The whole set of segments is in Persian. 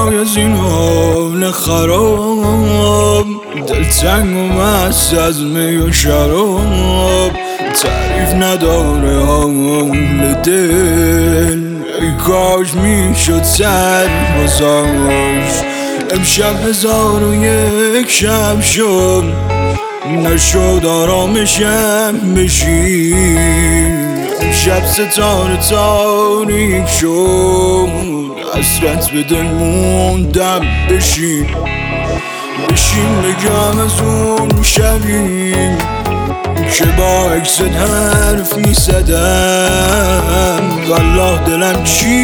وای از این حال خراب، دلتنگ و مست از می و شراب، تعریف نداره حال دل. ای کاش میشد سر گذاشت، امشب 1001 شب شد، نشد آرامشم بشین. امشب ستاره تاریک شد، حسرت به دل موندم. بشین بگم از اون شبی که با عکست حرف میزدم، والله دلم چی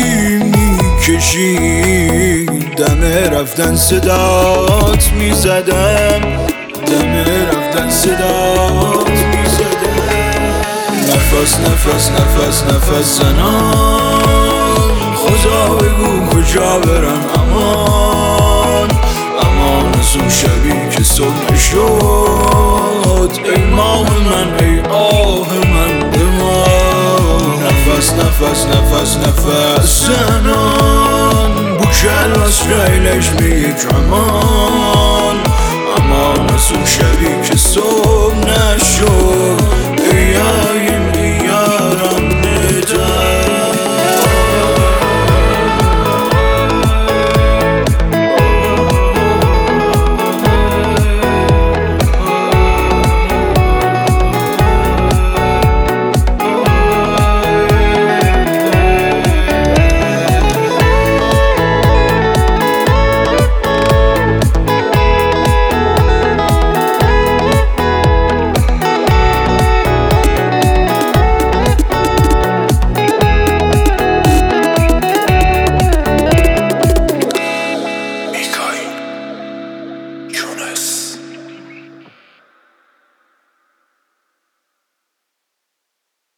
میکشید، دم رفتن صدات میزدم، دم رفتن صدات میزدم. نفس زنان، خدا بگو کجا برم، امان از اون شبی که صبح شد. ای ماه من، ای آه من بمان. نفس زنان، bu کلاس ریلش میگه امان از اون شبی که صبح نشد.